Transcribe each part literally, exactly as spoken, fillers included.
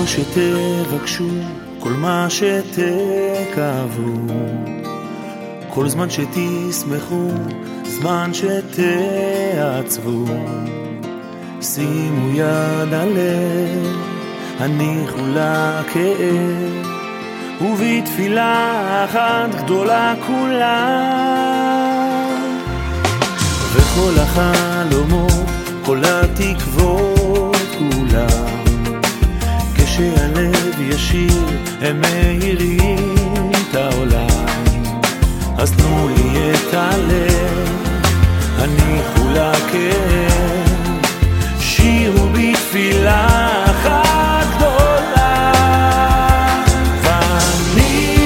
מה שתבקשו, כל מה שתקוו, כל זמן שתשמחו, זמן שתעצבו, שימו יד הלב, הניחו לכאב, ובתפילה אחת גדולה כולה, וכל החלומות, כל התקוות כולם, כשהלב ישיר הם מאירים את העולם. אז תנו לי את הלב, הניחו לכאב, שירו בתפילה אחת גדולה, ואני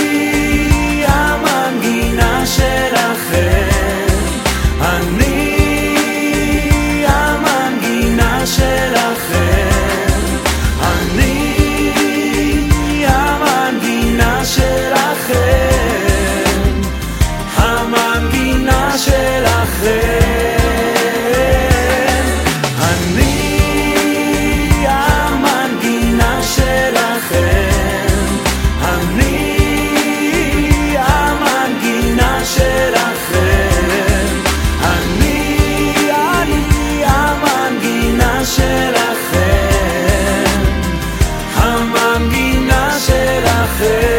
המנגינה שלכם, אני המנגינה שלכם, אני המנגינה שלכם, המנגינה שלכם, אני המנגינה שלכם, אני המנגינה שלכם, אני אני המנגינה שלכם, המנגינה שלכם.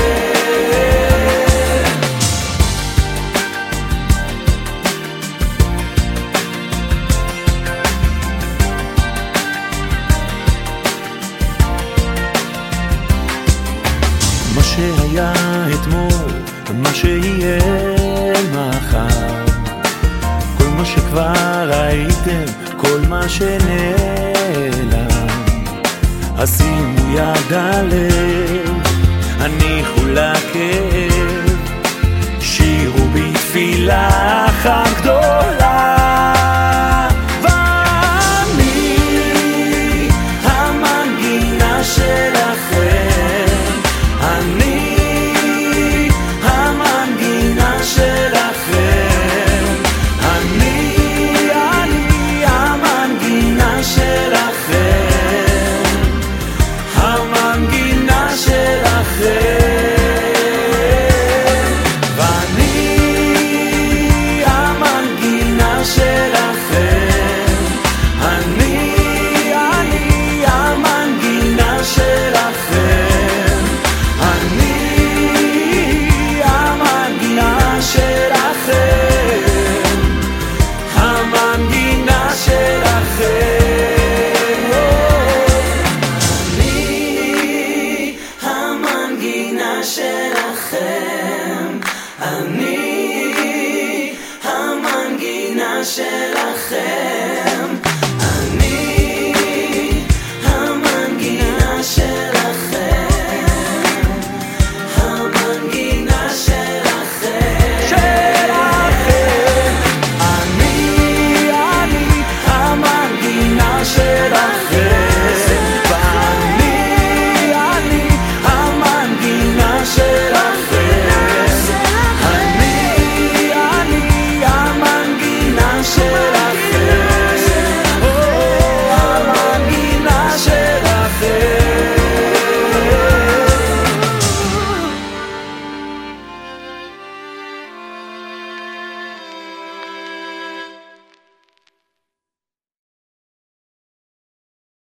מה שהיה אתמול, מה שיהיה מחר, כל מה שכבר ראיתם, כל מה שנעלם, אז שימו יד הלב, הניחו לכאב, שירו בתפילה אחת גדולה, ואני המנגינה שלכם, אני המנגינה שלכם, אני אני המנגינה שלכם, המנגינה שלכם, ואני המנגינה שלכם, אני אני המנגינה שלכם, אני המנגינה שלכם, המנגינה שלכם, אני המנגינה שלכם, אני המנגינה שלכם.